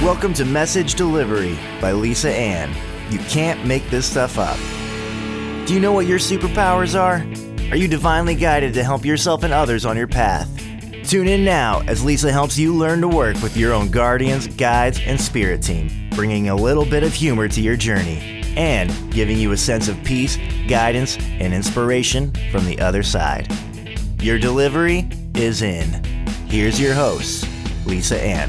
Welcome to Message Delivery by Lisa Ann. You can't make this stuff up. Do you know what your superpowers are? Are you divinely guided to help yourself and others on your path? Tune in now as Lisa helps you learn to work with your own guardians, guides, and spirit team, bringing a little bit of humor to your journey and giving you a sense of peace, guidance, and inspiration from the other side. Your delivery is in. Here's your host, Lisa Ann.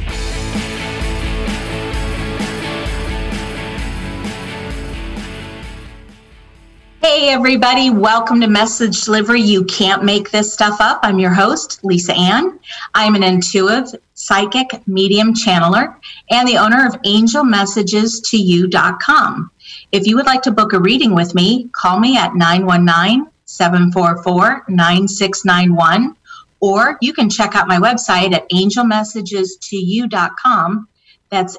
Hey everybody, welcome to Message Delivery. You can't make this stuff up. I'm your host, Lisa Ann. I'm an intuitive, psychic, medium channeler and the owner of angelmessagestoyou.com. If you would like to book a reading with me, call me at 919-744-9691, or you can check out my website at angelmessagestoyou.com. That's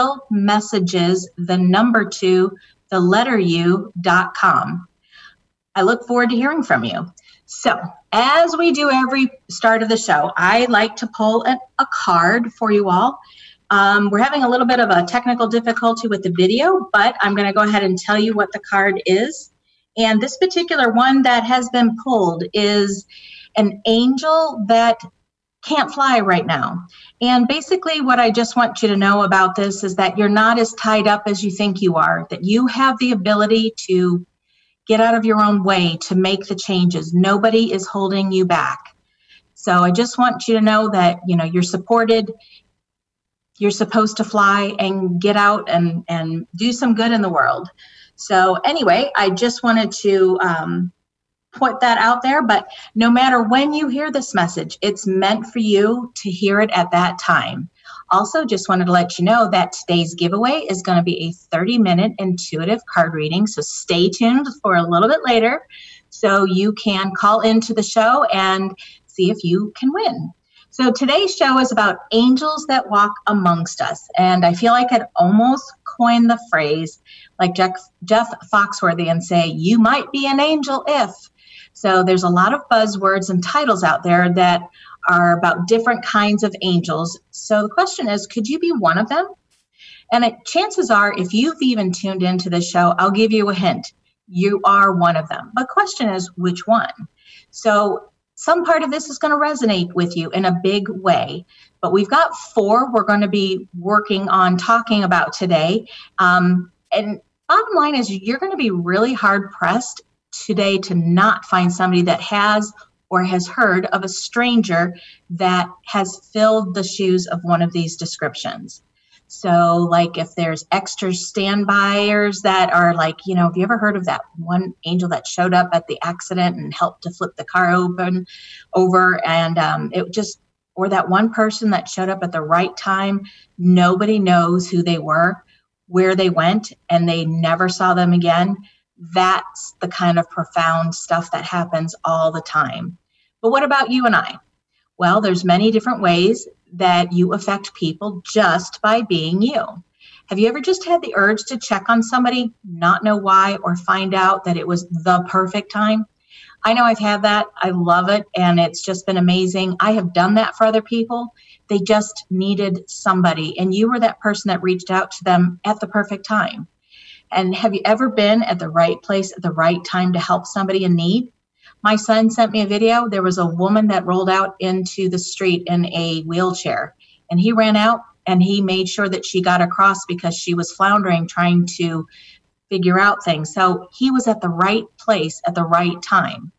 angelmessages2u.com. I look forward to hearing from you. So, as we do every start of the show, I like to pull a card for you all. We're having a little bit of a technical difficulty with the video, but I'm going to go ahead and tell you what the card is. And this particular one that has been pulled is an angel that can't fly right now. And basically what I just want you to know about this is that you're not as tied up as you think you are, that you have the ability to get out of your own way to make the changes. Nobody is holding you back. So I just want you to know that, you're supported. You're supposed to fly and get out and do some good in the world. So anyway, I just wanted to put that out there. But no matter when you hear this message, it's meant for you to hear it at that time. Also, just wanted to let you know that today's giveaway is going to be a 30-minute intuitive card reading. So stay tuned for a little bit later so you can call into the show and see if you can win. So today's show is about angels that walk amongst us. And I feel like I'd almost coined the phrase like Jeff Foxworthy and say, you might be an angel if. So there's a lot of buzzwords and titles out there that are about different kinds of angels. So the question is, could you be one of them? And chances are, if you've even tuned into this show, I'll give you a hint. You are one of them. But the question is, which one? So some part of this is going to resonate with you in a big way. But we've got 4 we're going to be working on talking about today. And bottom line is, you're going to be really hard-pressed today to not find somebody that has or has heard of a stranger that has filled the shoes of one of these descriptions. So like if there's extra standbyers that are like, have you ever heard of that one angel that showed up at the accident and helped to flip the car over and or that one person that showed up at the right time, nobody knows who they were, where they went, and they never saw them again. That's the kind of profound stuff that happens all the time. But what about you and I? Well, there's many different ways that you affect people just by being you. Have you ever just had the urge to check on somebody, not know why, or find out that it was the perfect time? I know I've had that. I love it, and it's just been amazing. I have done that for other people. They just needed somebody, and you were that person that reached out to them at the perfect time. And have you ever been at the right place at the right time to help somebody in need? My son sent me a video. There was a woman that rolled out into the street in a wheelchair, and he ran out and he made sure that she got across because she was floundering, trying to figure out things. So he was at the right place at the right time.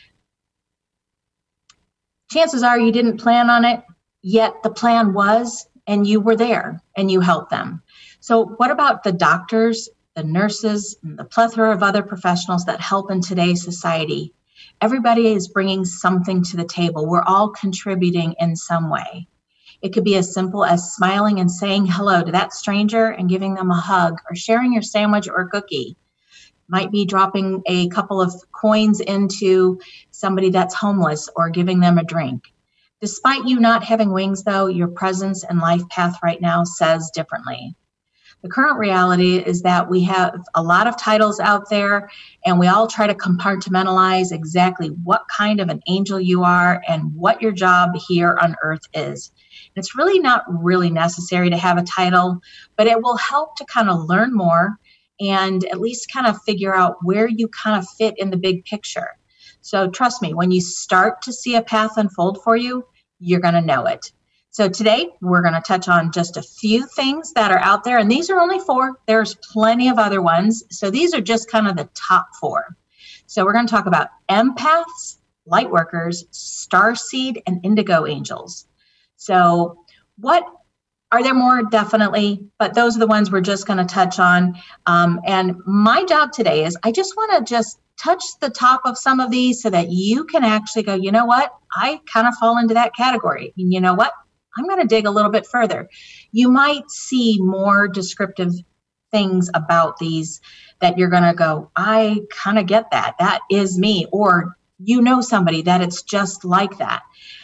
Chances are you didn't plan on it, yet the plan was, and you were there and you helped them. So what about the doctors, the nurses, and the plethora of other professionals that help in today's society? Everybody is bringing something to the table. We're all contributing in some way. It could be as simple as smiling and saying hello to that stranger and giving them a hug, or sharing your sandwich or cookie. Might be dropping a couple of coins into somebody that's homeless or giving them a drink. Despite you not having wings, though, your presence and life path right now says differently. The current reality is that we have a lot of titles out there, and we all try to compartmentalize exactly what kind of an angel you are and what your job here on earth is. And It's really not really necessary to have a title, but it will help to kind of learn more and at least kind of figure out where you kind of fit in the big picture. So trust me, when you start to see a path unfold for you, you're going to know it. So today we're going to touch on just a few things that are out there, and these are only 4. There's plenty of other ones. So these are just kind of the top 4. So we're going to talk about empaths, light workers, starseed, and indigo angels. So what are there more? Definitely, but those are the ones we're just going to touch on. And my job today is I just want to just touch the top of some of these so that you can actually go, you know what? I kind of fall into that category. And you know what? I'm going to dig a little bit further. You might see more descriptive things about these that you're going to go, I kind of get that. That is me. Or you know somebody that it's just like that.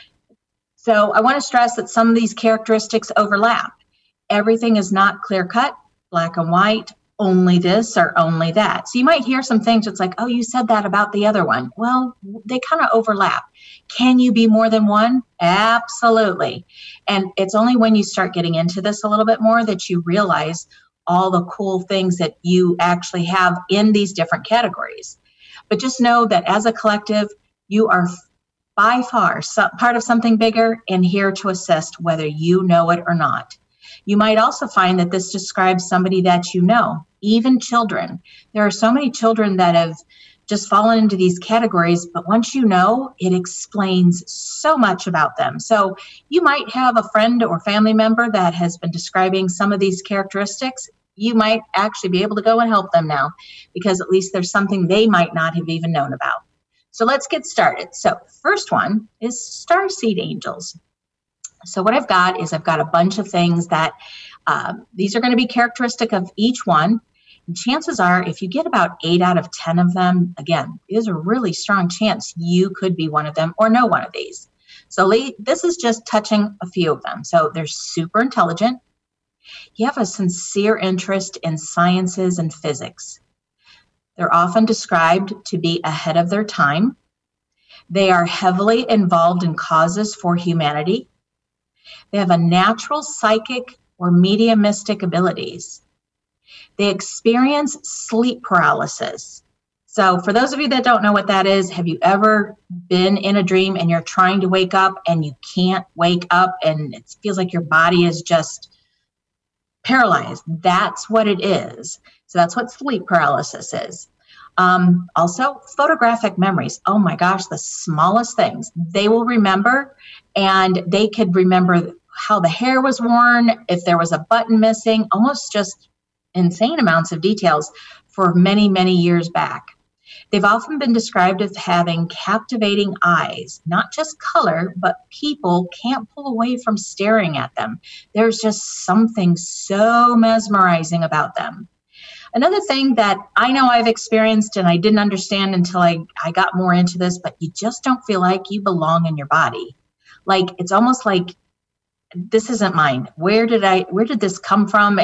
So I want to stress that some of these characteristics overlap. Everything is not clear cut, black and white, only this or only that. So you might hear some things that's like, oh, you said that about the other one. Well, they kind of overlap. Can you be more than one? Absolutely. And it's only when you start getting into this a little bit more that you realize all the cool things that you actually have in these different categories. But just know that as a collective, you are by far part of something bigger and here to assist whether you know it or not. You might also find that this describes somebody that you know, even children. There are so many children that have just fallen into these categories, but once you know, it explains so much about them. So you might have a friend or family member that has been describing some of these characteristics. You might actually be able to go and help them now because at least there's something they might not have even known about. So let's get started. So first one is starseed angels. So what I've got a bunch of things that these are going to be characteristic of each one. And chances are if you get about 8 out of 10 of them, again, there's a really strong chance you could be one of them or know one of these. So this is just touching a few of them. So they're super intelligent. You have a sincere interest in sciences and physics. They're often described to be ahead of their time. They are heavily involved in causes for humanity. They have a natural psychic or mediumistic abilities. They experience sleep paralysis. So for those of you that don't know what that is, have you ever been in a dream and you're trying to wake up and you can't wake up and it feels like your body is just paralyzed? That's what it is. So that's what sleep paralysis is. Also, photographic memories. Oh my gosh, the smallest things. They will remember, and they could remember how the hair was worn, if there was a button missing, almost just insane amounts of details for many, many years back. They've often been described as having captivating eyes, not just color, but people can't pull away from staring at them. There's just something so mesmerizing about them. Another thing that I know I've experienced and I didn't understand until I got more into this, but you just don't feel like you belong in your body. Like, it's almost like, this isn't mine. Where did this come from?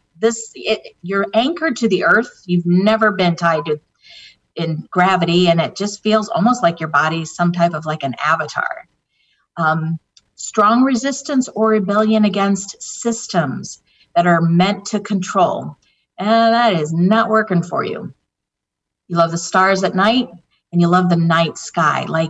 You're anchored to the earth. You've never been tied to in gravity, and it just feels almost like your body's some type of like an avatar. Strong resistance or rebellion against systems that are meant to control. And that is not working for you. You love the stars at night and you love the night sky. Like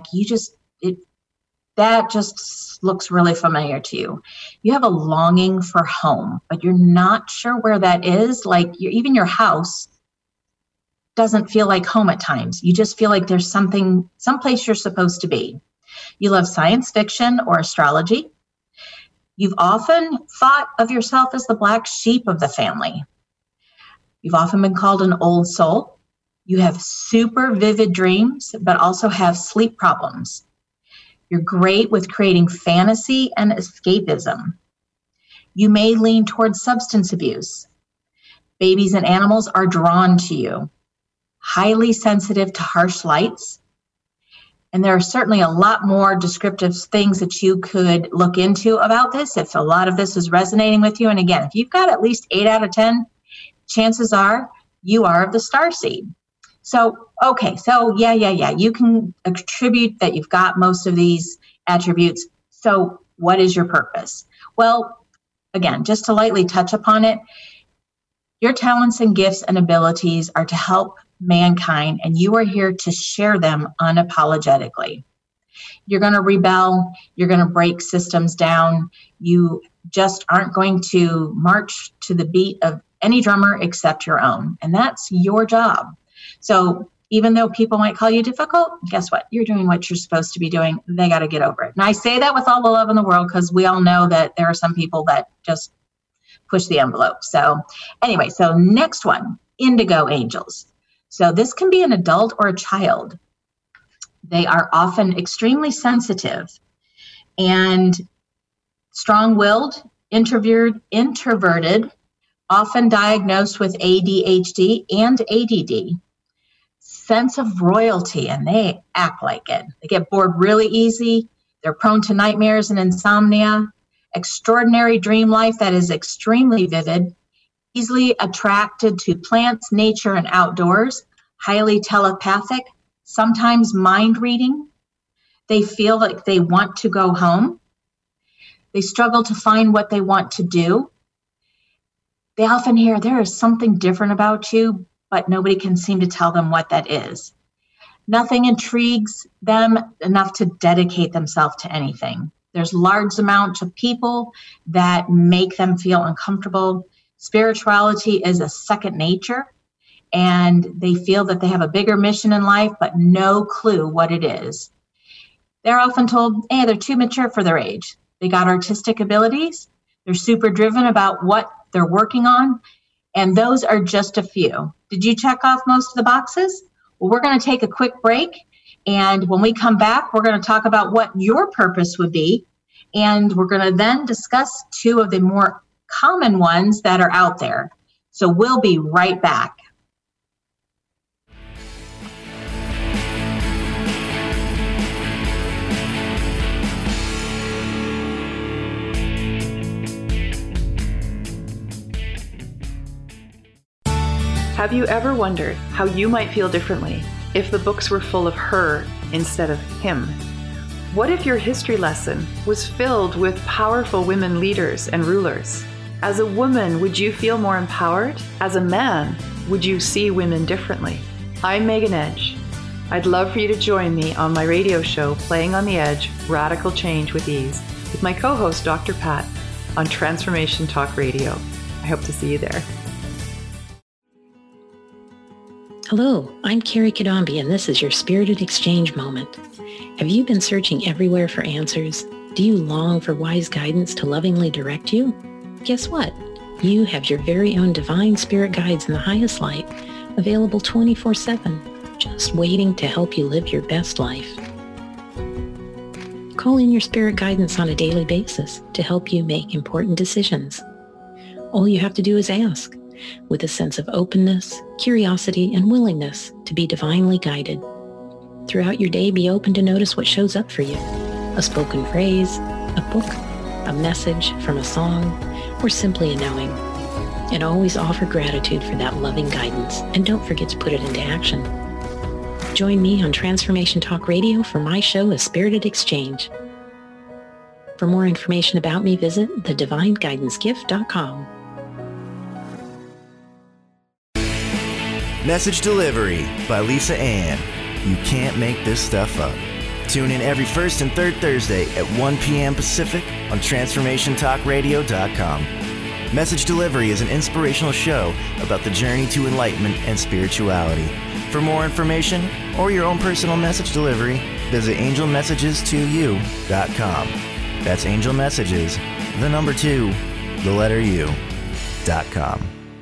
that just looks really familiar to you. You have a longing for home, but you're not sure where that is. Like even your house doesn't feel like home at times. You just feel like there's someplace you're supposed to be. You love science fiction or astrology. You've often thought of yourself as the black sheep of the family. You've often been called an old soul. You have super vivid dreams, but also have sleep problems. You're great with creating fantasy and escapism. You may lean towards substance abuse. Babies and animals are drawn to you. Highly sensitive to harsh lights. And there are certainly a lot more descriptive things that you could look into about this if a lot of this is resonating with you. And again, if you've got at least 8 out of 10, chances are you are of the starseed. So, okay, so yeah, you can attribute that you've got most of these attributes. So what is your purpose? Well, again, just to lightly touch upon it, your talents and gifts and abilities are to help mankind, and you are here to share them unapologetically. You're going to rebel. You're going to break systems down. You just aren't going to march to the beat of any drummer except your own. And that's your job. So even though people might call you difficult, guess what? You're doing what you're supposed to be doing. They got to get over it. And I say that with all the love in the world, because we all know that there are some people that just push the envelope. So anyway, so next one, indigo angels. So this can be an adult or a child. They are often extremely sensitive and strong-willed, introverted, often diagnosed with ADHD and ADD. Sense of royalty, and they act like it. They get bored really easy. They're prone to nightmares and insomnia. Extraordinary dream life that is extremely vivid. Easily attracted to plants, nature, and outdoors. Highly telepathic. Sometimes mind reading. They feel like they want to go home. They struggle to find what they want to do. They often hear there is something different about you, but nobody can seem to tell them what that is. Nothing intrigues them enough to dedicate themselves to anything. There's large amounts of people that make them feel uncomfortable. Spirituality is a second nature, and they feel that they have a bigger mission in life, but no clue what it is. They're often told, hey, they're too mature for their age. They got artistic abilities. They're super driven about what they're working on. And those are just a few. Did you check off most of the boxes? Well, we're going to take a quick break. And when we come back, we're going to talk about what your purpose would be. And we're going to then discuss two of the more common ones that are out there. So we'll be right back. Have you ever wondered how you might feel differently if the books were full of her instead of him? What if your history lesson was filled with powerful women leaders and rulers? As a woman, would you feel more empowered? As a man, would you see women differently? I'm Megan Edge. I'd love for you to join me on my radio show, Playing on the Edge, Radical Change with Ease, with my co-host, Dr. Pat, on Transformation Talk Radio. I hope to see you there. Hello, I'm Carrie Kadambi, and this is your Spirited Exchange moment. Have you been searching everywhere for answers? Do you long for wise guidance to lovingly direct you? Guess what? You have your very own divine spirit guides in the highest light, available 24/7, just waiting to help you live your best life. Call in your spirit guidance on a daily basis to help you make important decisions. All you have to do is ask, with a sense of openness, curiosity, and willingness to be divinely guided. Throughout your day, be open to notice what shows up for you. A spoken phrase, a book, a message from a song, or simply a knowing. And always offer gratitude for that loving guidance, and don't forget to put it into action. Join me on Transformation Talk Radio for my show, A Spirited Exchange. For more information about me, visit thedivineguidancegift.com. Message Delivery by Lisa Ann. You can't make this stuff up. Tune in every first and third Thursday at 1 p.m. Pacific on TransformationTalkRadio.com. Message Delivery is an inspirational show about the journey to enlightenment and spirituality. For more information or your own personal message delivery, visit angelmessages2u.com. That's Angel Messages, the number 2, the letter U.com.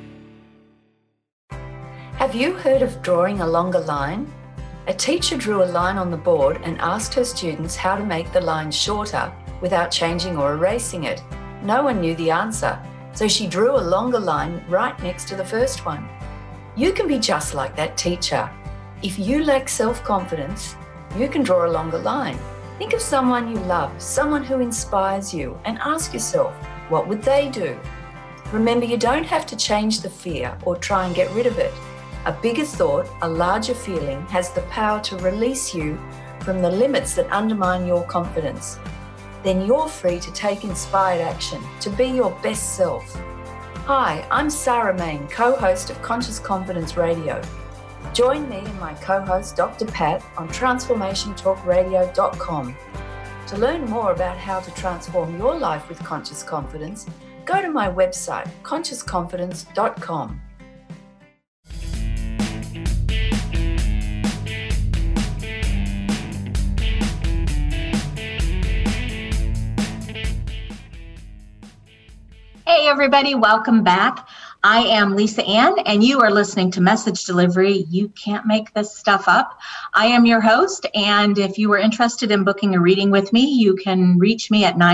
Have you heard of drawing a longer line? A teacher drew a line on the board and asked her students how to make the line shorter without changing or erasing it. No one knew the answer, so she drew a longer line right next to the first one. You can be just like that teacher. If you lack self-confidence, you can draw a longer line. Think of someone you love, someone who inspires you, and ask yourself, what would they do? Remember, you don't have to change the fear or try and get rid of it. A bigger thought, a larger feeling, has the power to release you from the limits that undermine your confidence. then you're free to take inspired action to be your best self. Hi, I'm Sarah Main, co-host of Conscious Confidence Radio. Join me and my co-host Dr. Pat on transformationtalkradio.com. To learn more about how to transform your life with conscious confidence, go to my website, consciousconfidence.com. Hey everybody, welcome back. I am Lisa Ann, and you are listening to Message Delivery. You can't make this stuff up. I am your host, and if you are interested in booking a reading with me, you can reach me at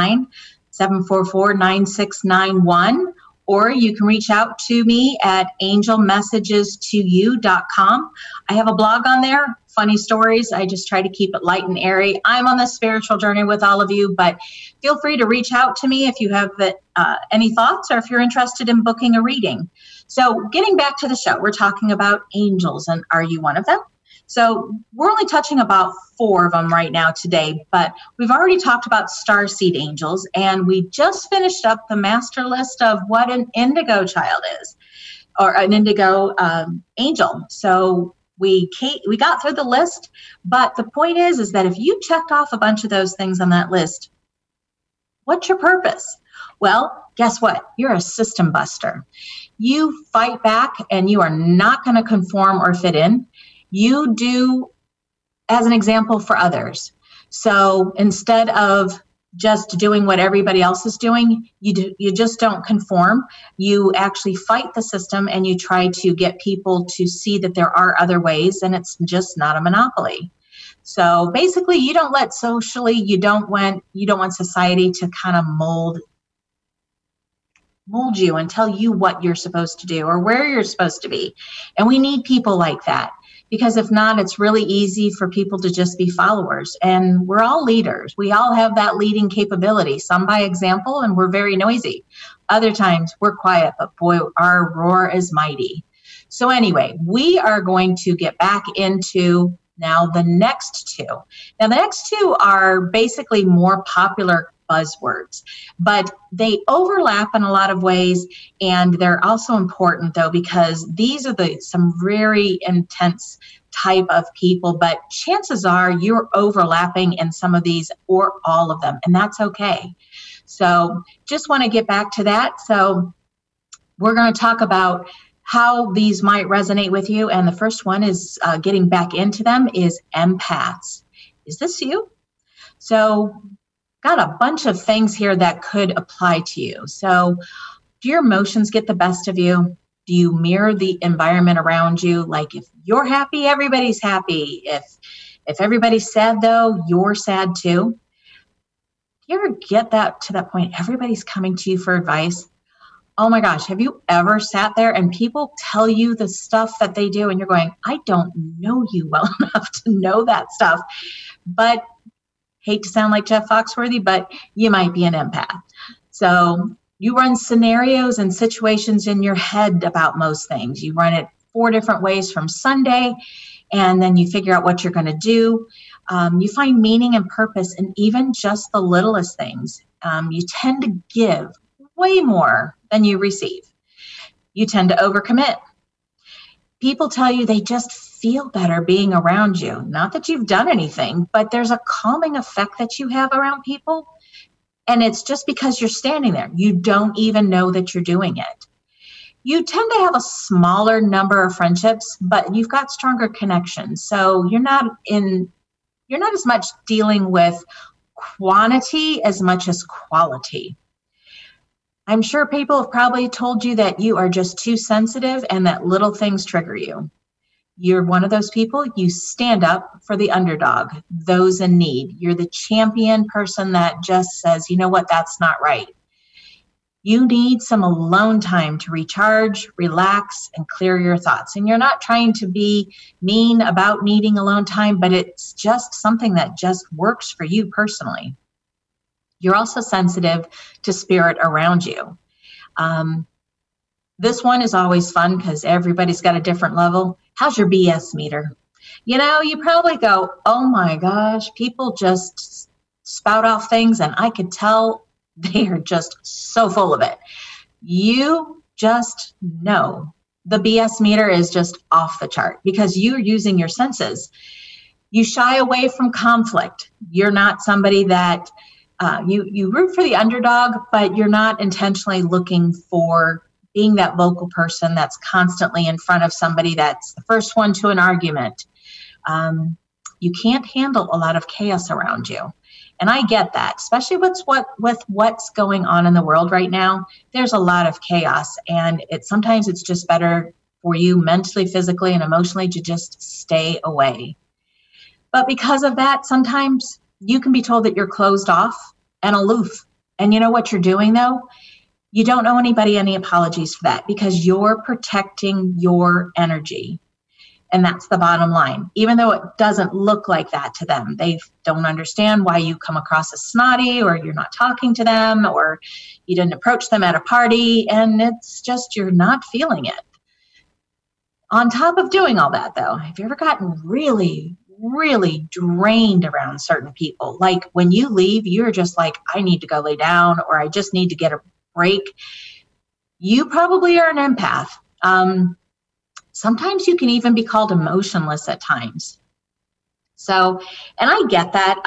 919-744-9691, or you can reach out to me at angelmessagestoyou.com. I have a blog on there, funny stories. I just try to keep it light and airy. I'm on this spiritual journey with all of you, but feel free to reach out to me if you have any thoughts or if you're interested in booking a reading. So getting back to the show, we're talking about angels, and are you one of them? So we're only touching about 4 of them right now today, but we've already talked about starseed angels, and we just finished up the master list of what an indigo child is, or an indigo angel. So we got through the list, but the point is that if you checked off a bunch of those things on that list, what's your purpose? Well, guess what? You're a system buster. You fight back, and you are not going to conform or fit in. You do as an example for others. So instead of just doing what everybody else is doing, you just don't conform. You actually fight the system, and you try to get people to see that there are other ways, and it's just not a monopoly. So basically, you don't let you don't want society to kind of mold you and tell you what you're supposed to do or where you're supposed to be. And we need people like that. Because if not, it's really easy for people to just be followers. And we're all leaders. We all have that leading capability, some by example, and we're very noisy. Other times we're quiet, but boy, our roar is mighty. So anyway, we are going to get back into now the next 2. Now the next 2 are basically more popular buzzwords, but they overlap in a lot of ways, and they're also important though, because these are some very intense type of people, but chances are you're overlapping in some of these or all of them, and that's okay. So just want to get back to that. So we're going to talk about how these might resonate with you, and the first one is getting back into them is empaths. Is this you? So got a bunch of things here that could apply to you. So do your emotions get the best of you? Do you mirror the environment around you? Like if you're happy, everybody's happy. If everybody's sad though, you're sad too. Do you ever get to that point? Everybody's coming to you for advice. Oh my gosh, have you ever sat there and people tell you the stuff that they do and you're going, I don't know you well enough to know that stuff. But hate to sound like Jeff Foxworthy, but you might be an empath. So you run scenarios and situations in your head about most things. You run it 4 different ways from Sunday, and then you figure out what you're going to do. You find meaning and purpose in even just the littlest things. You tend to give way more than you receive. You tend to overcommit. People tell you they just feel better being around you. Not that you've done anything, but there's a calming effect that you have around people. And it's just because you're standing there. You don't even know that you're doing it. You tend to have a smaller number of friendships, but you've got stronger connections. So you're not as much dealing with quantity as much as quality. I'm sure people have probably told you that you are just too sensitive and that little things trigger you. You're one of those people, you stand up for the underdog, those in need. You're the champion person that just says, you know what, that's not right. You need some alone time to recharge, relax, and clear your thoughts. And you're not trying to be mean about needing alone time, but it's just something that just works for you personally. You're also sensitive to spirit around you. This one is always fun because everybody's got a different level. How's your BS meter? You know, you probably go, oh my gosh, people just spout off things, and I could tell they are just so full of it. You just know the BS meter is just off the chart because you're using your senses. You shy away from conflict. You're not somebody that you root for the underdog, but you're not intentionally looking for being that vocal person that's constantly in front of somebody that's the first one to an argument. You can't handle a lot of chaos around you. And I get that, especially with what's going on in the world right now. There's a lot of chaos, and sometimes it's just better for you mentally, physically, and emotionally to just stay away. But because of that, sometimes you can be told that you're closed off and aloof. And you know what you're doing, though? You don't owe anybody any apologies for that because you're protecting your energy. And that's the bottom line. Even though it doesn't look like that to them, they don't understand why you come across as snotty, or you're not talking to them, or you didn't approach them at a party, and it's just you're not feeling it. On top of doing all that, though, have you ever gotten really, really drained around certain people? Like when you leave, you're just like, I need to go lay down, or I just need to get a break. You probably are an empath. Sometimes you can even be called emotionless at times. So, and I get that.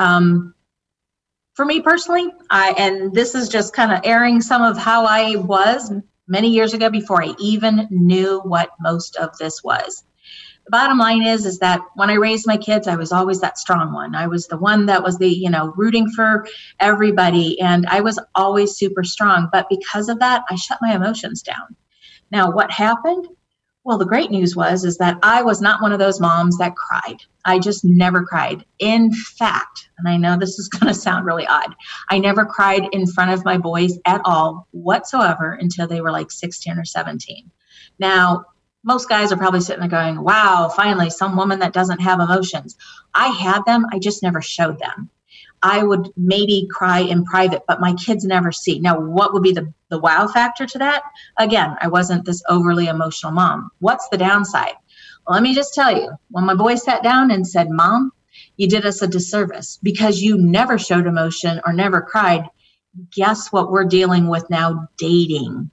For me personally, and this is just kind of airing some of how I was many years ago before I even knew what most of this was. The bottom line is that when I raised my kids, I was always that strong one. I was the one that was the, rooting for everybody. And I was always super strong. But because of that, I shut my emotions down. Now, what happened? Well, the great news is that I was not one of those moms that cried. I just never cried. In fact, and I know this is going to sound really odd, I never cried in front of my boys at all whatsoever until they were like 16 or 17. Now, most guys are probably sitting there going, wow, finally, some woman that doesn't have emotions. I had them. I just never showed them. I would maybe cry in private, but my kids never see. Now, what would be the wow factor to that? Again, I wasn't this overly emotional mom. What's the downside? Well, let me just tell you, when my boy sat down and said, Mom, you did us a disservice because you never showed emotion or never cried. Guess what we're dealing with now? Dating.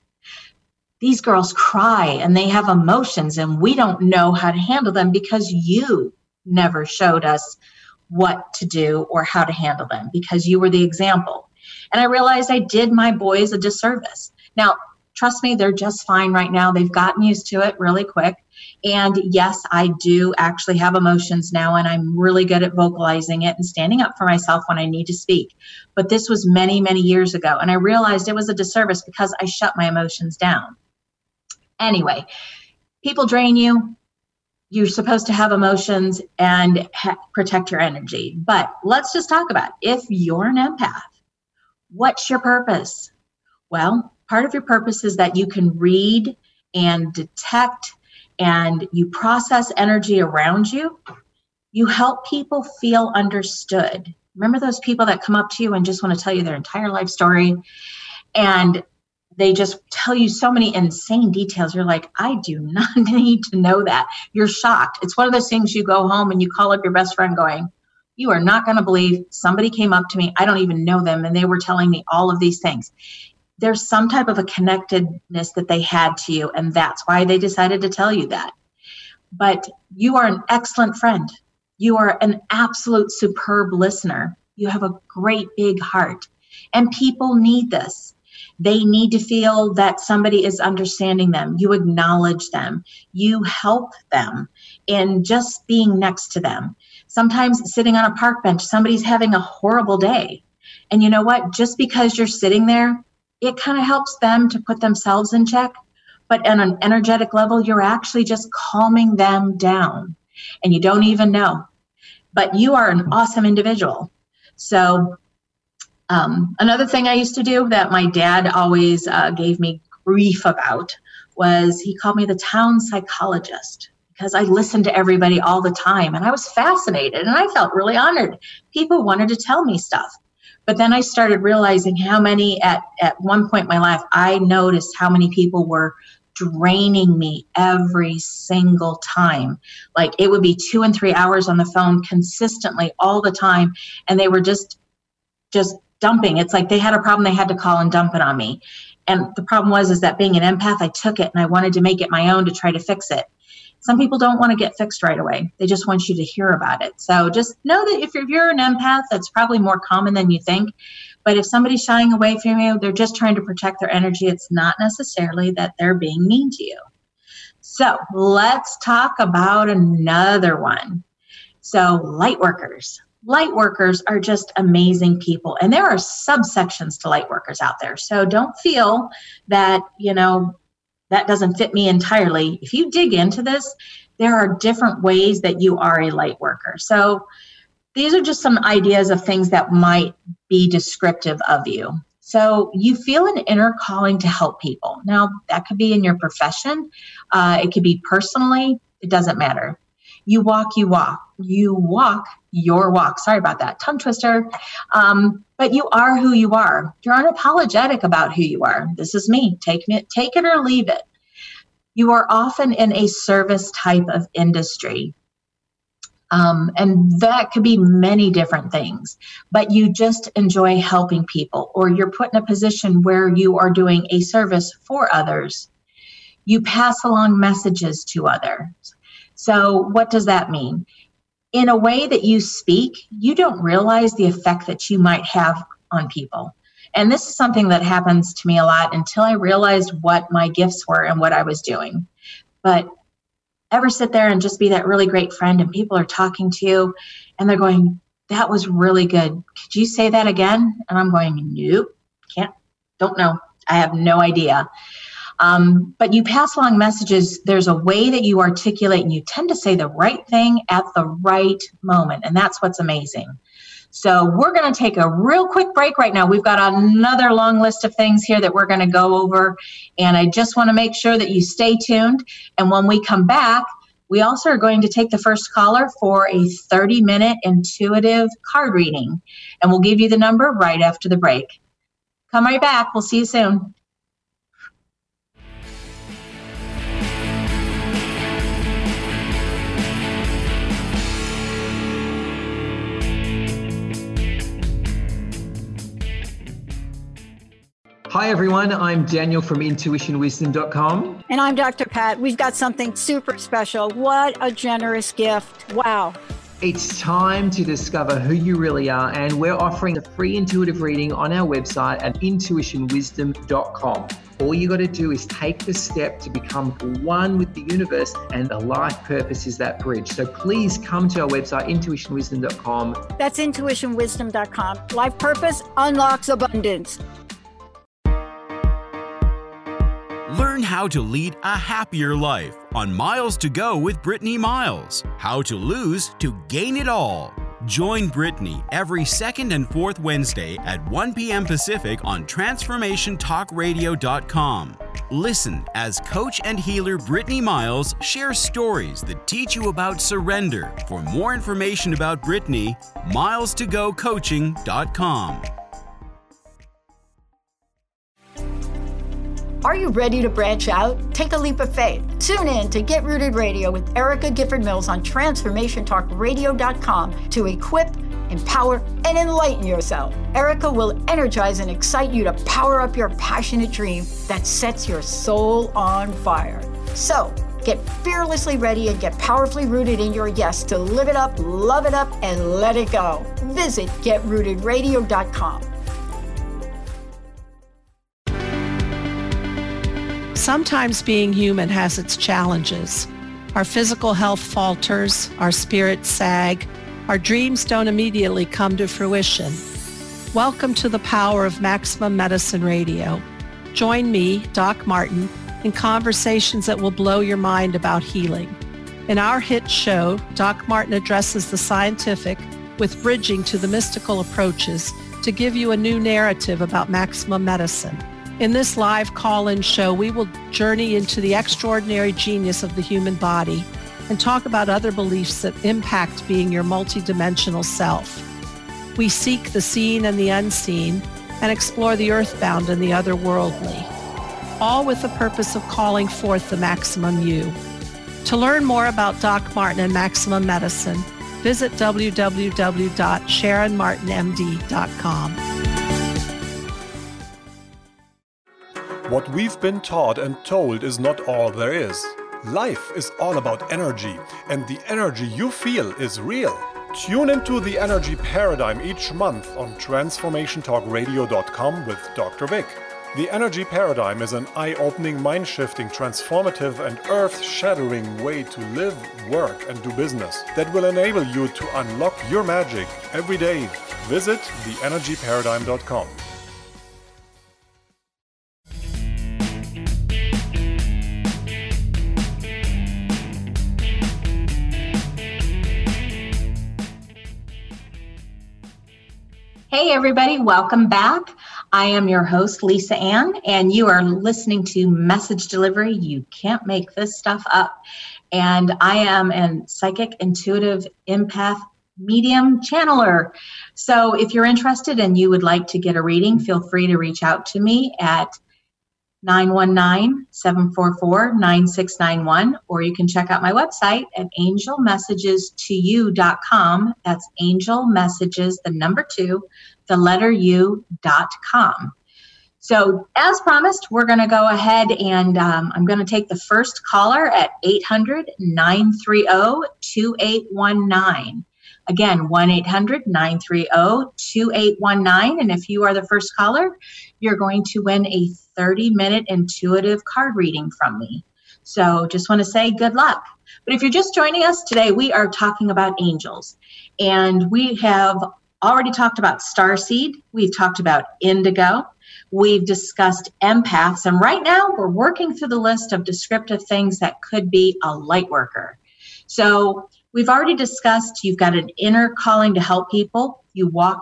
These girls cry and they have emotions and we don't know how to handle them because you never showed us what to do or how to handle them because you were the example. And I realized I did my boys a disservice. Now, trust me, they're just fine right now. They've gotten used to it really quick. And yes, I do actually have emotions now, and I'm really good at vocalizing it and standing up for myself when I need to speak. But this was many, many years ago. And I realized it was a disservice because I shut my emotions down. Anyway, people drain you. You're supposed to have emotions and protect your energy. But let's just talk about if you're an empath, what's your purpose? Well, part of your purpose is that you can read and detect and you process energy around you. You help people feel understood. Remember those people that come up to you and just want to tell you their entire life story? And they just tell you so many insane details. You're like, I do not need to know that. You're shocked. It's one of those things you go home and you call up your best friend going, you are not going to believe somebody came up to me. I don't even know them. And they were telling me all of these things. There's some type of a connectedness that they had to you. And that's why they decided to tell you that. But you are an excellent friend. You are an absolute superb listener. You have a great big heart. And people need this. They need to feel that somebody is understanding them. You acknowledge them. You help them in just being next to them. Sometimes sitting on a park bench, somebody's having a horrible day. And you know what? Just because you're sitting there, it kind of helps them to put themselves in check. But on an energetic level, you're actually just calming them down. And you don't even know. But you are an awesome individual. So another thing I used to do that my dad always gave me grief about was he called me the town psychologist because I listened to everybody all the time and I was fascinated and I felt really honored. People wanted to tell me stuff. But then I started realizing how many at one point in my life, I noticed how many people were draining me every single time. Like it would be 2 and 3 hours on the phone consistently all the time. And they were just just dumping. It's like they had a problem, they had to call and dump it on me. And the problem was that being an empath, I took it and I wanted to make it my own to try to fix it. Some people don't want to get fixed right away. They just want you to hear about it. So just know that if you're an empath, that's probably more common than you think. But if somebody's shying away from you, they're just trying to protect their energy. It's not necessarily that they're being mean to you. So let's talk about another one. So light workers. Light workers are just amazing people. And there are subsections to light workers out there. So don't feel that, that doesn't fit me entirely. If you dig into this, there are different ways that you are a light worker. So these are just some ideas of things that might be descriptive of you. So you feel an inner calling to help people. Now, that could be in your profession. It could be personally. It doesn't matter. You walk your walk. Sorry about that, tongue twister. But you are who you are. You're unapologetic about who you are. This is me. Take it or leave it. You are often in a service type of industry. And that could be many different things, but you just enjoy helping people, or you're put in a position where you are doing a service for others. You pass along messages to others. So what does that mean? In a way that you speak, you don't realize the effect that you might have on people. And this is something that happens to me a lot until I realized what my gifts were and what I was doing. But ever sit there and just be that really great friend and people are talking to you and they're going, that was really good. Could you say that again? And I'm going, nope, don't know. I have no idea. But you pass along messages. There's a way that you articulate and you tend to say the right thing at the right moment. And that's what's amazing. So we're going to take a real quick break right now. We've got another long list of things here that we're going to go over. And I just want to make sure that you stay tuned. And when we come back, we also are going to take the first caller for a 30-minute intuitive card reading. And we'll give you the number right after the break. Come right back. We'll see you soon. Hi everyone, I'm Daniel from intuitionwisdom.com. And I'm Dr. Pat. We've got something super special. What a generous gift. Wow. It's time to discover who you really are, and we're offering a free intuitive reading on our website at intuitionwisdom.com. All you got to do is take the step to become one with the universe, and the life purpose is that bridge. So please come to our website, intuitionwisdom.com. That's intuitionwisdom.com. Life purpose unlocks abundance. Learn how to lead a happier life on Miles to Go with Brittany Miles. How to lose to gain it all. Join Brittany every second and fourth Wednesday at 1 p.m. Pacific on TransformationTalkRadio.com. Listen as coach and healer Brittany Miles shares stories that teach you about surrender. For more information about Brittany, milestogocoaching.com. Are you ready to branch out? Take a leap of faith. Tune in to Get Rooted Radio with Erica Gifford Mills on TransformationTalkRadio.com to equip, empower, and enlighten yourself. Erica will energize and excite you to power up your passionate dream that sets your soul on fire. So, get fearlessly ready and get powerfully rooted in your yes to live it up, love it up, and let it go. Visit GetRootedRadio.com. Sometimes being human has its challenges. Our physical health falters, our spirits sag, our dreams don't immediately come to fruition. Welcome to the power of Maximum Medicine Radio. Join me, Doc Martin, in conversations that will blow your mind about healing. In our hit show, Doc Martin addresses the scientific with bridging to the mystical approaches to give you a new narrative about maximum medicine. In this live call-in show, we will journey into the extraordinary genius of the human body and talk about other beliefs that impact being your multidimensional self. We seek the seen and the unseen and explore the earthbound and the otherworldly, all with the purpose of calling forth the maximum you. To learn more about Doc Martin and Maximum Medicine, visit www.sharonmartinmd.com. What we've been taught and told is not all there is. Life is all about energy, and the energy you feel is real. Tune into the Energy Paradigm each month on TransformationTalkRadio.com with Dr. Vic. The Energy Paradigm is an eye-opening, mind-shifting, transformative, and earth-shattering way to live, work, and do business that will enable you to unlock your magic every day. Visit theenergyparadigm.com. Hey everybody, welcome back. I am your host, Lisa Ann, and you are listening to Message Delivery. You can't make this stuff up. And I am a psychic, intuitive, empath, medium channeler. So if you're interested and you would like to get a reading, feel free to reach out to me at 919-744-9691, or you can check out my website at angelmessagestoyou.com. That's angelmessages, the number 2, the letter U.com. So as promised, we're going to go ahead and I'm going to take the first caller at 800-930-2819. Again, 1-800-930-2819. And if you are the first caller, you're going to win a 30-minute intuitive card reading from me. So just want to say good luck. But if you're just joining us today, we are talking about angels. And we have already talked about starseed. We've talked about indigo. We've discussed empaths. And right now, we're working through the list of descriptive things that could be a light worker. So we've already discussed you've got an inner calling to help people. You walk,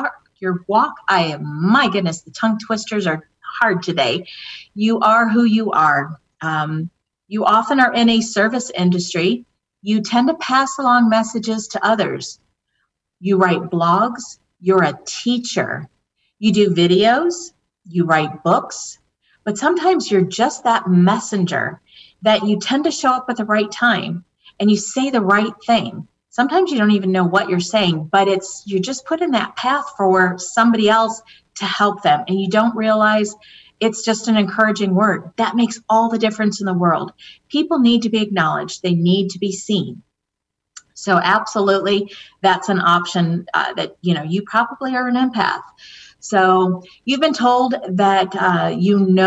my goodness, the tongue twisters are hard today. You are who you are. You often are in a service industry. You tend to pass along messages to others. You write blogs. You're a teacher. You do videos. You write books. But sometimes you're just that messenger that you tend to show up at the right time and you say the right thing. Sometimes you don't even know what you're saying, but you're just put in that path for somebody else to help them. And you don't realize it's just an encouraging word. That makes all the difference in the world. People need to be acknowledged. They need to be seen. So absolutely, that's an option that, you probably are an empath. So you've been told that that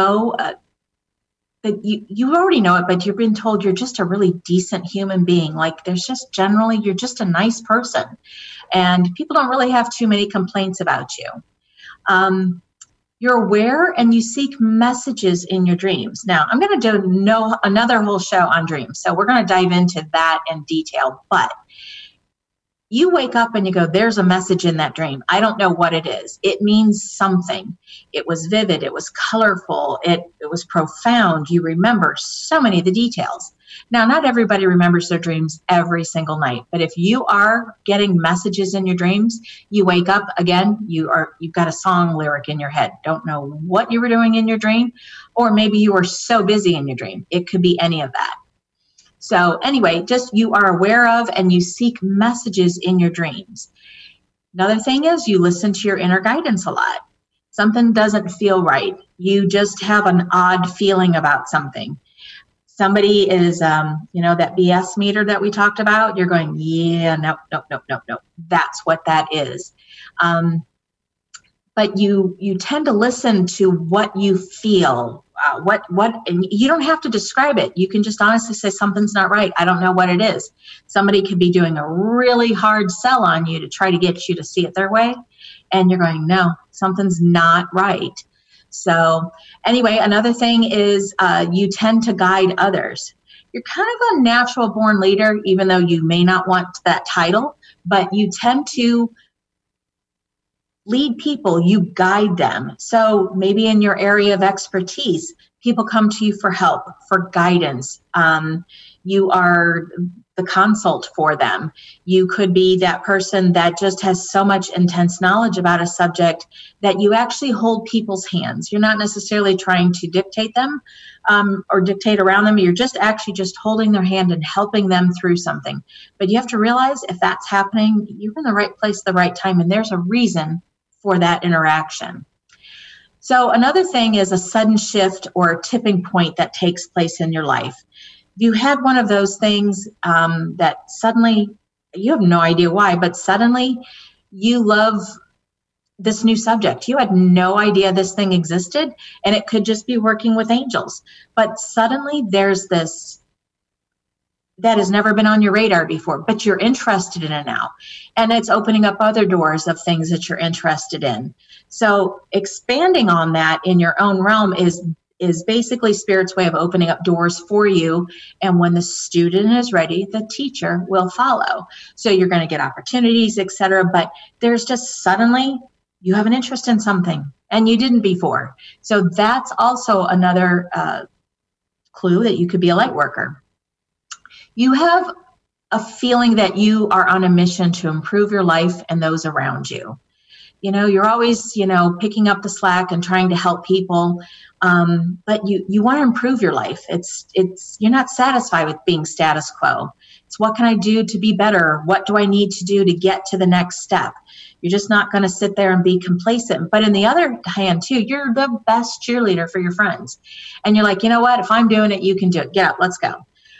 you already know it, but you've been told you're just a really decent human being. Like you're just a nice person. And people don't really have too many complaints about you. You're aware and you seek messages in your dreams. Now, I'm going to do another whole show on dreams. So we're going to dive into that in detail. But you wake up and you go, there's a message in that dream. I don't know what it is. It means something. It was vivid. It was colorful. It was profound. You remember so many of the details. Now, not everybody remembers their dreams every single night, but if you are getting messages in your dreams, you wake up again, you've got a song lyric in your head. Don't know what you were doing in your dream, or maybe you were so busy in your dream. It could be any of that. So anyway, just you are aware of and you seek messages in your dreams. Another thing is you listen to your inner guidance a lot. Something doesn't feel right. You just have an odd feeling about something. Somebody is, that BS meter that we talked about, you're going, yeah, no. That's what that is. But you tend to listen to what you feel, and you don't have to describe it. You can just honestly say something's not right. I don't know what it is. Somebody could be doing a really hard sell on you to try to get you to see it their way. And you're going, no, something's not right. So anyway, another thing is you tend to guide others. You're kind of a natural born leader, even though you may not want that title, but you tend to lead people, you guide them. So maybe in your area of expertise, People come to you for help, for guidance. You are the consult for them. You could be that person that just has so much intense knowledge about a subject that you actually hold people's hands. You're not necessarily trying to dictate them or dictate around them. You're just holding their hand and helping them through something. But you have to realize if that's happening, you're in the right place at the right time, and there's a reason for that interaction. So another thing is a sudden shift or a tipping point that takes place in your life. You had one of those things that suddenly, you have no idea why, but suddenly you love this new subject. You had no idea this thing existed, and it could just be working with angels. But suddenly there's this that has never been on your radar before, but you're interested in it now. And it's opening up other doors of things that you're interested in. So expanding on that in your own realm is basically Spirit's way of opening up doors for you. And when the student is ready, the teacher will follow. So you're going to get opportunities, etc. But there's just suddenly you have an interest in something and you didn't before. So that's also another clue that you could be a light worker. You have a feeling that you are on a mission to improve your life and those around you. You know, you're always, picking up the slack and trying to help people. But you want to improve your life. You're not satisfied with being status quo. It's what can I do to be better? What do I need to do to get to the next step? You're just not going to sit there and be complacent. But in the other hand too, you're the best cheerleader for your friends. And you're like, you know what? If I'm doing it, you can do it. Get up, let's go.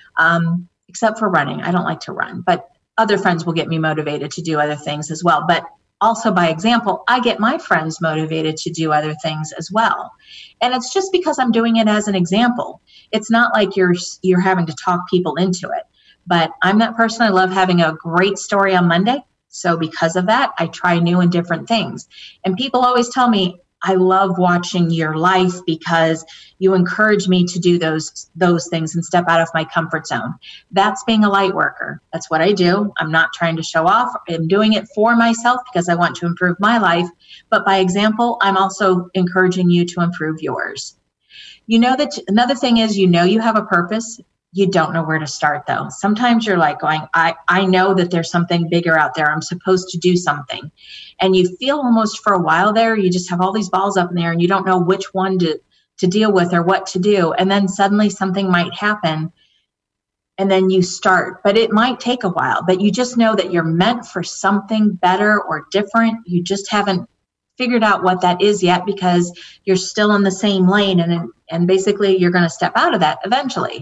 Except for running. I don't like to run, but other friends will get me motivated to do other things as well. But also by example, I get my friends motivated to do other things as well. And it's just because I'm doing it as an example. It's not like you're having to talk people into it. But I'm that person. I love having a great story on Monday. So because of that, I try new and different things. And people always tell me, I love watching your life because you encourage me to do those things and step out of my comfort zone. That's being a light worker. That's what I do. I'm not trying to show off. I'm doing it for myself because I want to improve my life. But by example, I'm also encouraging you to improve yours. You know that another thing is, you have a purpose. You don't know where to start though. Sometimes you're like going, I know that there's something bigger out there. I'm supposed to do something. And you feel almost for a while there, you just have all these balls up in there and you don't know which one to deal with or what to do. And then suddenly something might happen and then you start, but it might take a while, but you just know that you're meant for something better or different. You just haven't figured out what that is yet because you're still in the same lane and basically you're going to step out of that eventually.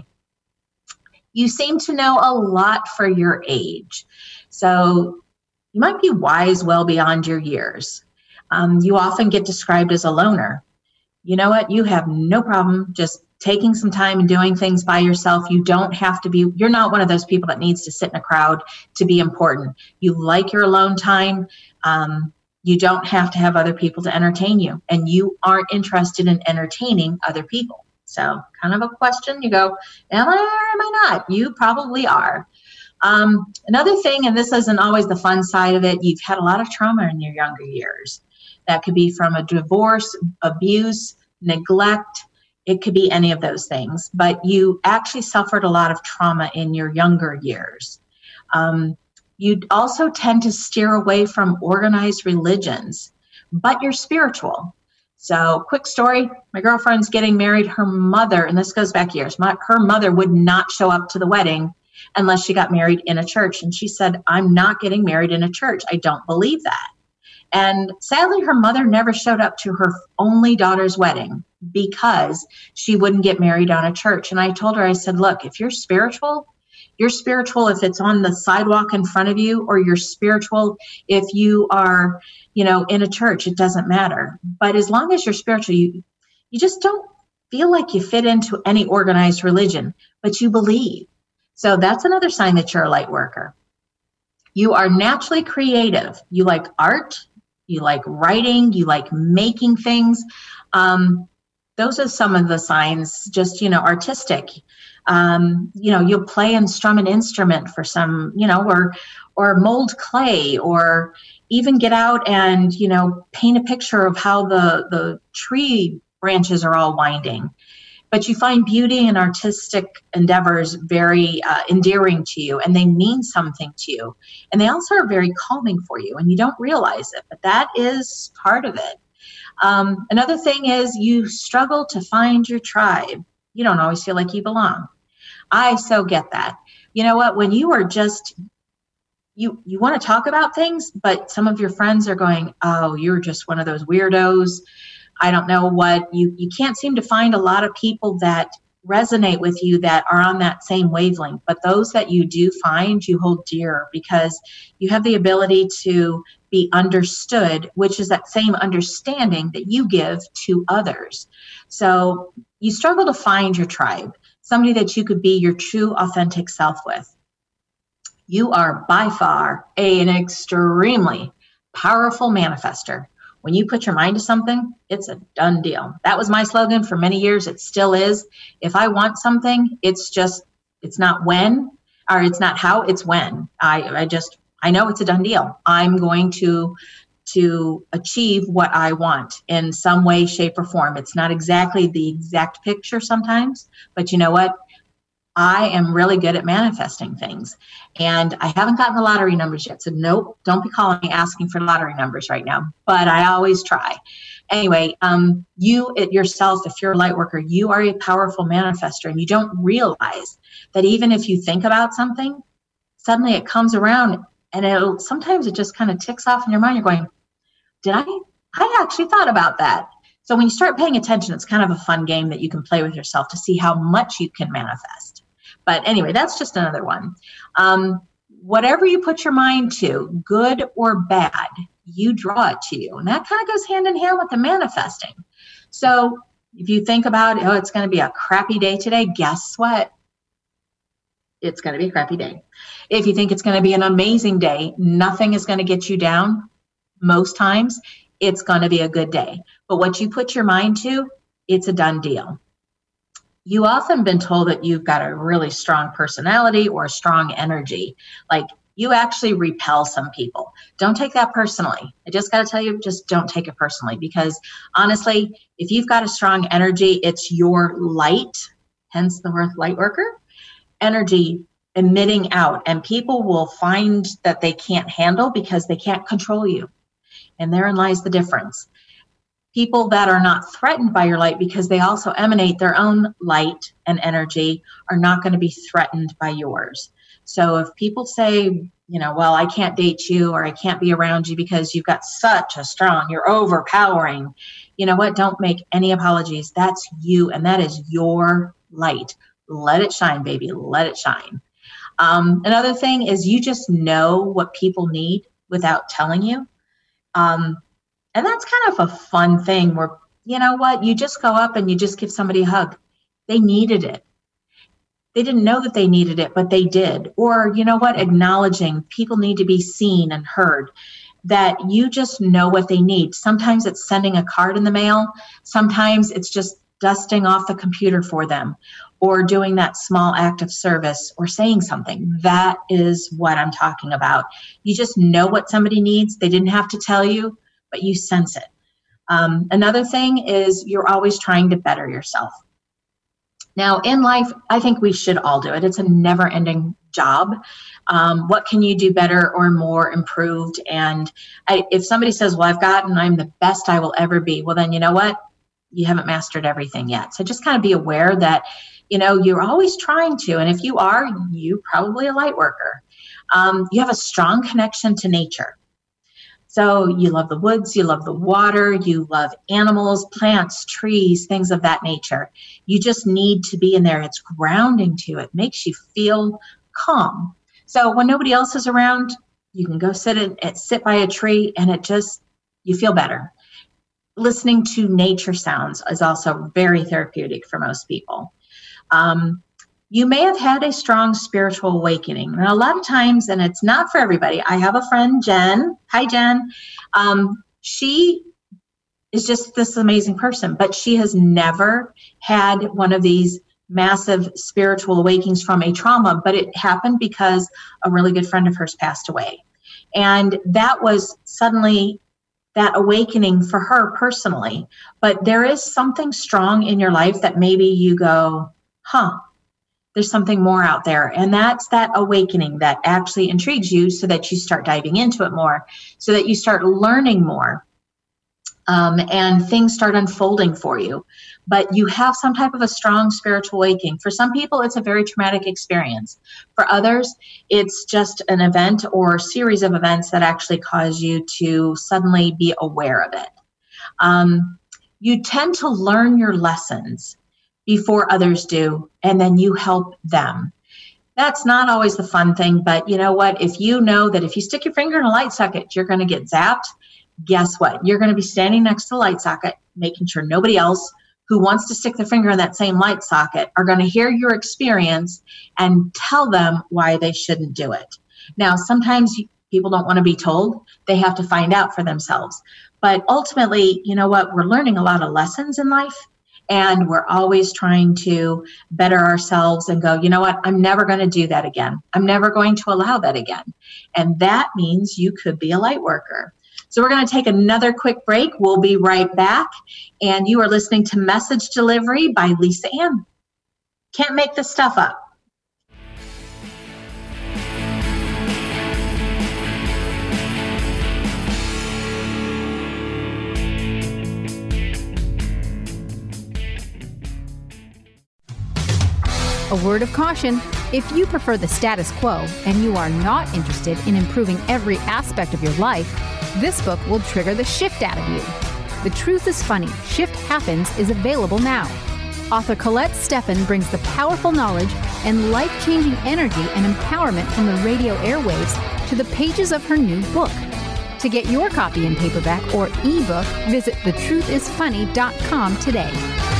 You seem to know a lot for your age. So you might be wise well beyond your years. You often get described as a loner. You know what? You have no problem just taking some time and doing things by yourself. You don't have to be, you're not one of those people that needs to sit in a crowd to be important. You like your alone time. You don't have to have other people to entertain you, and you aren't interested in entertaining other people. So kind of a question, you go, am I or am I not? You probably are. Another thing, and this isn't always the fun side of it, you've had a lot of trauma in your younger years. That could be from a divorce, abuse, neglect. It could be any of those things, but you actually suffered a lot of trauma in your younger years. You'd also tend to steer away from organized religions, but you're spiritual. So quick story, my girlfriend's getting married. Her mother, and this goes back years, her mother would not show up to the wedding unless she got married in a church. And she said, I'm not getting married in a church. I don't believe that. And sadly, her mother never showed up to her only daughter's wedding because she wouldn't get married on a church. And I told her, I said, look, if you're spiritual if it's on the sidewalk in front of you, or you're spiritual if you are, in a church, it doesn't matter. But as long as you're spiritual, you just don't feel like you fit into any organized religion, but you believe. So that's another sign that you're a light worker. You are naturally creative. You like art, you like writing, you like making things. Those are some of the signs, just, artistic. You'll play and strum an instrument for some, or mold clay, or even get out and, paint a picture of how the tree branches are all winding. but you find beauty and artistic endeavors very endearing to you, and they mean something to you. And they also are very calming for you, and you don't realize it, but that is part of it. Another thing is you struggle to find your tribe. You don't always feel like you belong. I so get that. You know what? When you are just, you want to talk about things, but some of your friends are going, oh, you're just one of those weirdos. I don't know what, you can't seem to find a lot of people that resonate with you that are on that same wavelength. But those that you do find, you hold dear, because you have the ability to be understood, which is that same understanding that you give to others. So you struggle to find your tribe, somebody that you could be your true, authentic self with. You are by far an extremely powerful manifester. When you put your mind to something, it's a done deal. That was my slogan for many years. It still is. If I want something, it's not when, or it's not how, it's when. I know it's a done deal. I'm going to achieve what I want in some way, shape, or form. It's not exactly the exact picture sometimes, but you know what? I am really good at manifesting things, and I haven't gotten the lottery numbers yet. So nope, don't be calling me asking for lottery numbers right now, but I always try. Anyway, you yourself, if you're a light worker, you are a powerful manifester, and you don't realize that even if you think about something, suddenly it comes around, and sometimes it just kind of ticks off in your mind. You're going, I actually thought about that. So when you start paying attention, it's kind of a fun game that you can play with yourself to see how much you can manifest. But anyway, that's just another one. Whatever you put your mind to, good or bad, you draw it to you. And that kind of goes hand in hand with the manifesting. So if you think about, oh, it's going to be a crappy day today, guess what? It's going to be a crappy day. If you think it's going to be an amazing day, nothing is going to get you down. Most times, it's going to be a good day. But what you put your mind to, it's a done deal. You often been told that you've got a really strong personality or a strong energy. Like, you actually repel some people. Don't take that personally. I just got to tell you, just don't take it personally, because honestly, if you've got a strong energy, it's your light, hence the word light worker, energy emitting out, and people will find that they can't handle because they can't control you. And therein lies the difference. People that are not threatened by your light because they also emanate their own light and energy are not going to be threatened by yours. So if people say, well, I can't date you, or I can't be around you because you've got such a strong, you're overpowering, you know what? Don't make any apologies. That's you, and that is your light. Let it shine, baby. Let it shine. Another thing is you just know what people need without telling you. And that's kind of a fun thing where, you know what, you just go up and you just give somebody a hug. They needed it. They didn't know that they needed it, but they did. Or, you know what, acknowledging people need to be seen and heard, that you just know what they need. Sometimes it's sending a card in the mail. Sometimes it's just dusting off the computer for them, or doing that small act of service, or saying something. That is what I'm talking about. You just know what somebody needs. They didn't have to tell you, but you sense it. Another thing is you're always trying to better yourself. Now, in life, I think we should all do it. It's a never-ending job. What can you do better or more improved? And if somebody says, well, I'm the best I will ever be, well, then you know what? You haven't mastered everything yet. So just kind of be aware that, you're always trying to. And if you are, you're probably a light worker. You have a strong connection to nature. So you love the woods, you love the water, you love animals, plants, trees, things of that nature. You just need to be in there. It's grounding to you. It makes you feel calm. So when nobody else is around, you can go sit by a tree, and you feel better. Listening to nature sounds is also very therapeutic for most people. You may have had a strong spiritual awakening. And a lot of times, and it's not for everybody. I have a friend, Jen. Hi, Jen. She is just this amazing person, but she has never had one of these massive spiritual awakenings from a trauma, but it happened because a really good friend of hers passed away. And that that awakening for her personally. But there is something strong in your life that maybe you go, there's something more out there. And that's that awakening that actually intrigues you, so that you start diving into it more, so that you start learning more. And things start unfolding for you. But you have some type of a strong spiritual awakening. For some people, it's a very traumatic experience. For others, it's just an event or series of events that actually cause you to suddenly be aware of it. You tend to learn your lessons before others do, and then you help them. That's not always the fun thing, but you know what? If you know that if you stick your finger in a light socket, you're going to get zapped, guess what? You're going to be standing next to the light socket, making sure nobody else who wants to stick their finger in that same light socket are going to hear your experience and tell them why they shouldn't do it. Now, sometimes people don't want to be told. They have to find out for themselves. But ultimately, you know what? We're learning a lot of lessons in life, and we're always trying to better ourselves and go, you know what? I'm never going to do that again. I'm never going to allow that again. And that means you could be a light worker. So we're going to take another quick break. We'll be right back. And you are listening to Message Delivery by Lisa Ann. Can't make this stuff up. A word of caution: if you prefer the status quo and you are not interested in improving every aspect of your life, this book will trigger the shift out of you. The Truth is Funny, Shift Happens is available now. Author Colette Steffen brings the powerful knowledge and life-changing energy and empowerment from the radio airwaves to the pages of her new book. To get your copy in paperback or ebook, visit thetruthisfunny.com today.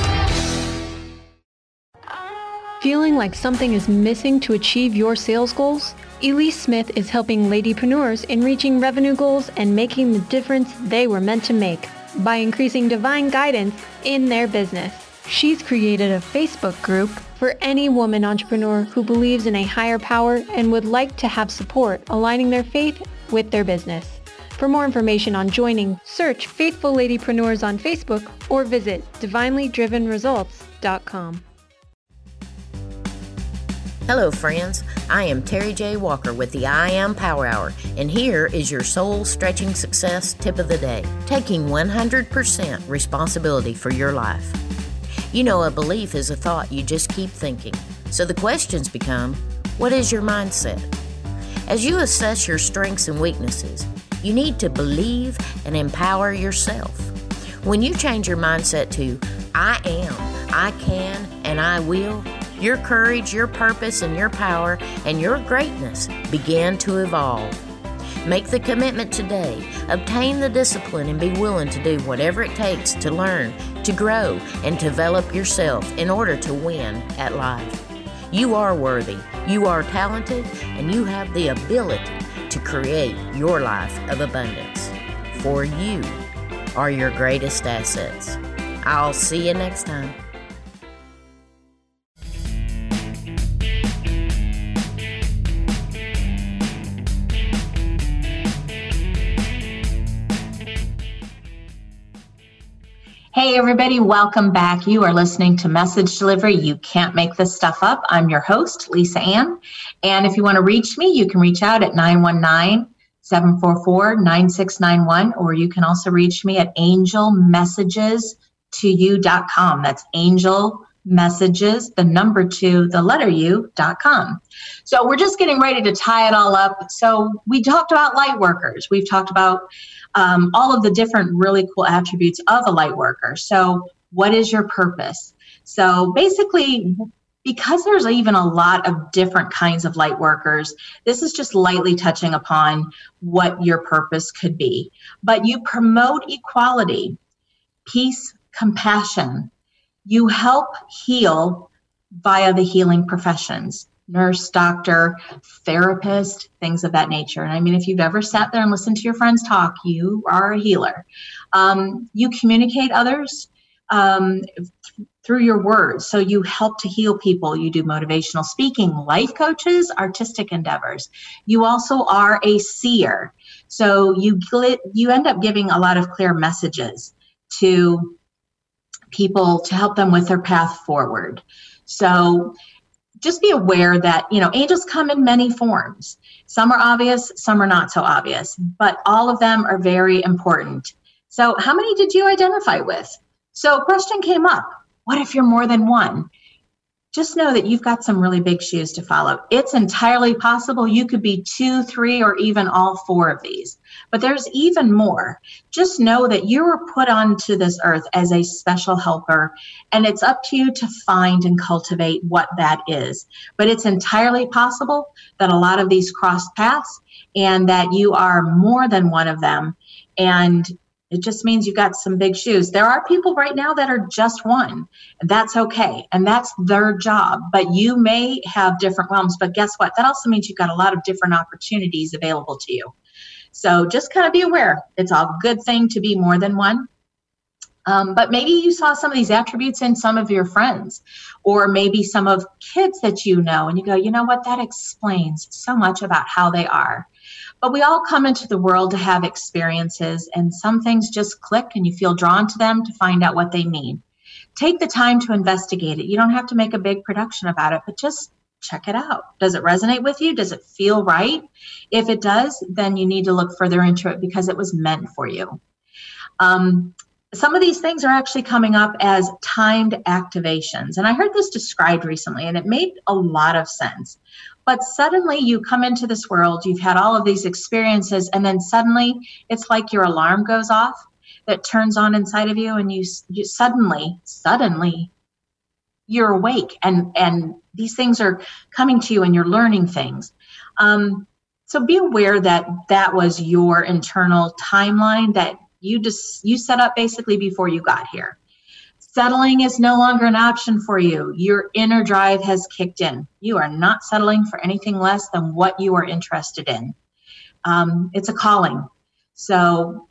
Feeling like something is missing to achieve your sales goals? Elise Smith is helping ladypreneurs in reaching revenue goals and making the difference they were meant to make by increasing divine guidance in their business. She's created a Facebook group for any woman entrepreneur who believes in a higher power and would like to have support aligning their faith with their business. For more information on joining, search Faithful Ladypreneurs on Facebook or visit divinelydrivenresults.com. Hello friends, I am Terry J. Walker with the I Am Power Hour, and here is your soul-stretching success tip of the day, taking 100% responsibility for your life. You know, a belief is a thought you just keep thinking, so the questions become, what is your mindset? As you assess your strengths and weaknesses, you need to believe and empower yourself. When you change your mindset to, I am, I can, and I will, your courage, your purpose, and your power, and your greatness begin to evolve. Make the commitment today. Obtain the discipline and be willing to do whatever it takes to learn, to grow, and develop yourself in order to win at life. You are worthy, you are talented, and you have the ability to create your life of abundance. For you are your greatest assets. I'll see you next time. Hey everybody, welcome back. You are listening to Message Delivery. You can't make this stuff up. I'm your host, Lisa Ann. And if you want to reach me, you can reach out at 919-744-9691, or you can also reach me at angelmessages2u.com. That's angelmessages, the number 2, the letter U.com. So we're just getting ready to tie it all up. So we talked about light workers. We've talked about all of the different really cool attributes of a light worker. So what is your purpose? So basically, because there's even a lot of different kinds of light workers, this is just lightly touching upon what your purpose could be. But you promote equality, peace, compassion. You help heal via the healing professions. Nurse, doctor, therapist, things of that nature. And I mean, if you've ever sat there and listened to your friends talk, you are a healer. You communicate others through your words. So you help to heal people. You do motivational speaking, life coaches, artistic endeavors. You also are a seer. So you end up giving a lot of clear messages to people to help them with their path forward. So just be aware that, angels come in many forms. Some are obvious, some are not so obvious, but all of them are very important. So how many did you identify with? So a question came up. What if you're more than one? Just know that you've got some really big shoes to follow. It's entirely possible you could be 2, 3, or even all 4 of these. But there's even more. Just know that you were put onto this earth as a special helper, and it's up to you to find and cultivate what that is. But it's entirely possible that a lot of these cross paths and that you are more than one of them. And it just means you've got some big shoes. There are people right now that are just one. That's okay. And that's their job. But you may have different realms. But guess what? That also means you've got a lot of different opportunities available to you. So just kind of be aware. It's a good thing to be more than one. But maybe you saw some of these attributes in some of your friends, or maybe some of kids that you know, and you go, you know what? That explains so much about how they are. But we all come into the world to have experiences, and some things just click and you feel drawn to them to find out what they mean. Take the time to investigate it. You don't have to make a big production about it, but just check it out. Does it resonate with you? Does it feel right? If it does, then you need to look further into it because it was meant for you. Some of these things are actually coming up as timed activations. And I heard this described recently, and it made a lot of sense. But suddenly you come into this world, you've had all of these experiences, and then suddenly it's like your alarm goes off that turns on inside of you, and you suddenly you're awake, and these things are coming to you, and you're learning things. So be aware that that was your internal timeline that you set up basically before you got here. Settling is no longer an option for you. Your inner drive has kicked in. You are not settling for anything less than what you are interested in. It's a calling. So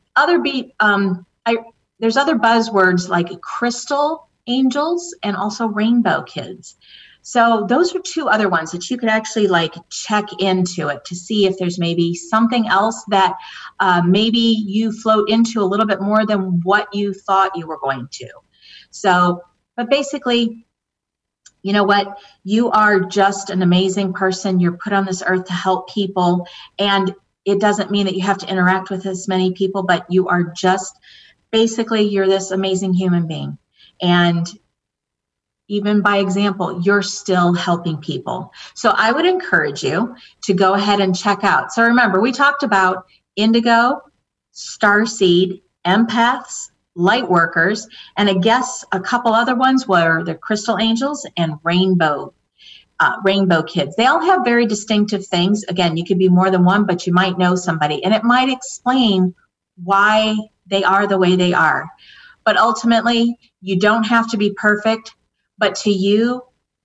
there's other buzzwords like crystal angels and also rainbow kids. So those are 2 other ones that you could actually check into it to see if there's maybe something else that maybe you float into a little bit more than what you thought you were going to. So, but basically, you know what? You are just an amazing person. You're put on this earth to help people. And it doesn't mean that you have to interact with as many people, but you are just, basically, you're this amazing human being. And even by example, you're still helping people. So I would encourage you to go ahead and check out. So remember, we talked about indigo, starseed, empaths, light workers, and I guess a couple other ones were the crystal angels and rainbow kids. They all have very distinctive things. Again, you could be more than one, but you might know somebody, and it might explain why they are the way they are. But ultimately, you don't have to be perfect. But to you,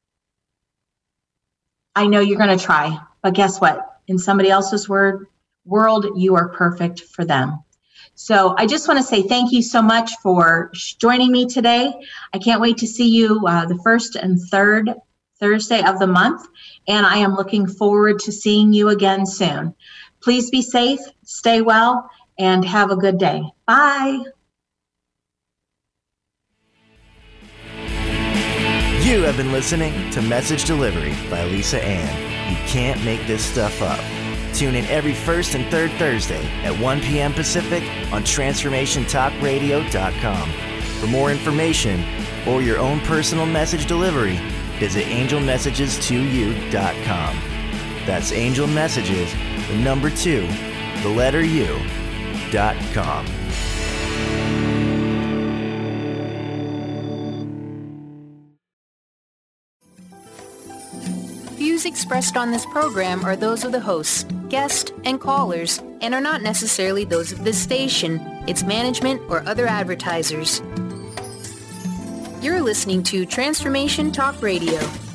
I know you're going to try. But guess what? In somebody else's world, you are perfect for them. So I just want to say thank you so much for joining me today. I can't wait to see you the 1st and 3rd Thursday of the month. And I am looking forward to seeing you again soon. Please be safe, stay well, and have a good day. Bye. You have been listening to Message Delivery by Lisa Ann. You can't make this stuff up. Tune in every 1st and 3rd Thursday at 1 p.m. Pacific on TransformationTalkRadio.com. For more information or your own personal message delivery, visit angelmessages2u.com. That's Angel Messages, the number 2, the letter U.com. Views expressed on this program are those of the hosts, guests, and callers, and are not necessarily those of this station, its management, or other advertisers. You're listening to Transformation Talk Radio.